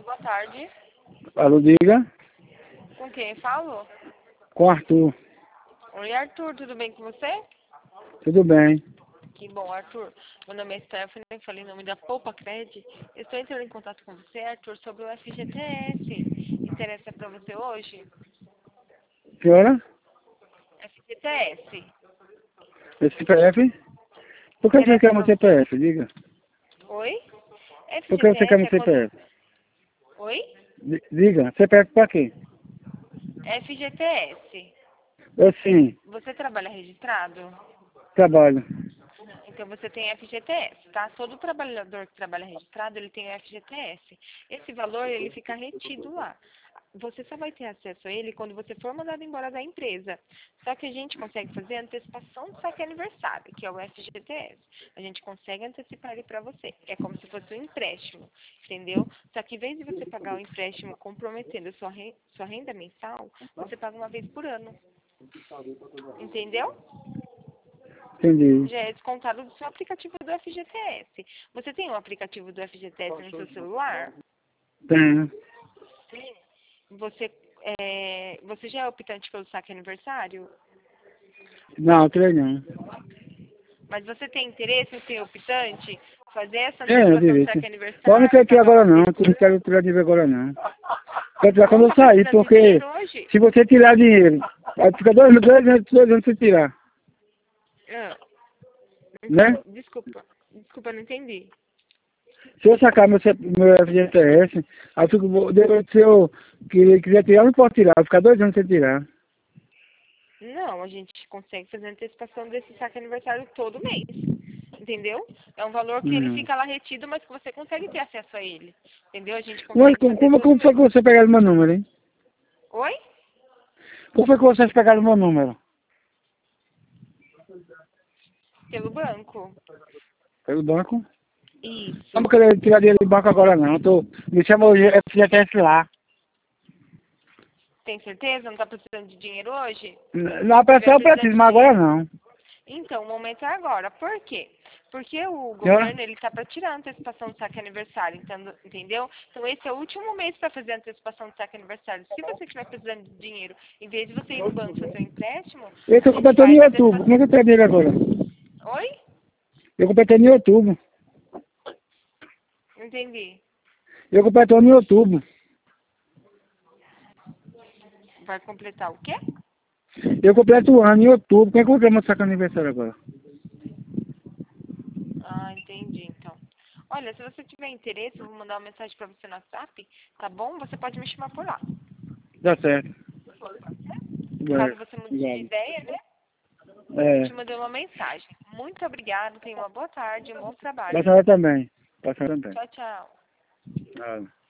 Alô, boa tarde. Alô, diga. Com quem falo? Com Arthur. Oi, Arthur, tudo bem com você? Tudo bem. Que bom, Arthur. Meu nome é Stephanie, eu falei em nome da Poupa Cred. Eu estou entrando em contato com você, Arthur, sobre o FGTS. Interessa para você hoje? Senhora? FGTS. Esse CPF? Por que você Interessa quer meu para você? CPF? Diga. Oi? Por que você quer FGTS meu é quando... CPF? Oi? Diga. CPF pra quê? FGTS. Eu sim, Você trabalha registrado? trabalho. Então você tem FGTS, tá? Todo trabalhador que trabalha registrado, ele tem FGTS. Esse valor, ele fica retido lá. Você só vai ter acesso a ele quando você for mandado embora da empresa. Só que a gente consegue fazer a antecipação do saque aniversário, que é o FGTS. A gente consegue antecipar ele para você. É como se fosse um empréstimo, entendeu? Só que em vez de você pagar o empréstimo comprometendo a sua renda mensal, você paga uma vez por ano. Entendeu? Entendi. Já é descontado do seu aplicativo do FGTS. Você tem um aplicativo do FGTS no seu celular? Tenho. Sim. Você já é optante pelo saque aniversário? Não, creio não. Mas você tem interesse em ser optante? Fazer essa É, antecipação do direito. saque Só não aniversário, quero tirar pagar agora uma não. vez por Não ano? quero tirar dinheiro agora não. Quero tirar quando Não, eu tá sair, precisando de porque dinheiro hoje? se você tirar dinheiro, aí fica dois anos sem tirar, Ah, né? desculpa, não entendi. Se eu sacar meu FGTS, aí eu fico, depois se eu quiser tirar, eu não posso tirar, vai ficar 2 anos sem tirar. Não, a gente consegue fazer a antecipação desse saque aniversário todo mês. Entendeu? É um valor que ele Hum. fica lá retido, mas que você consegue ter acesso a ele. Entendeu? A gente Mas consegue como, fazer como todo como foi mês. que você pegaram meu número, hein? Oi? Como foi que vocês pegaram meu número? Pelo banco. Pelo banco? Não vou Isso. querer tirar dinheiro do banco agora não, me chama o FGTS lá. Tem certeza? Não tá precisando de dinheiro hoje? Na Se tiver pressão eu precisando preciso, de mas agora dinheiro. não. Então, o momento é agora. Por quê? Porque o Senhora? governo, ele tá para tirar a antecipação do saque aniversário, então, entendeu? Então, esse é o último mês para fazer a antecipação do saque aniversário. Se você estiver precisando de dinheiro, em vez de você ir no banco fazer um empréstimo, Eu a tô gente completando faz em a outubro, como é que antecipação. eu tenho dinheiro agora? Oi? Eu completando em outubro. Não entendi. Eu completando em outubro. Vai completar o quê? Eu completo o ano em outubro. Como é que eu vou ter meu saco aniversário agora? Ah, entendi, então. Olha, se você tiver interesse, eu vou mandar uma mensagem para você no WhatsApp, tá bom? Você pode me chamar por lá. Dá certo. Caso É, você mude de obrigado. ideia, né? Eu É, te mandei uma mensagem. Muito obrigada, tenha uma boa tarde, um bom dá trabalho. certo também. Dá certo também. Tchau, tchau. Ah.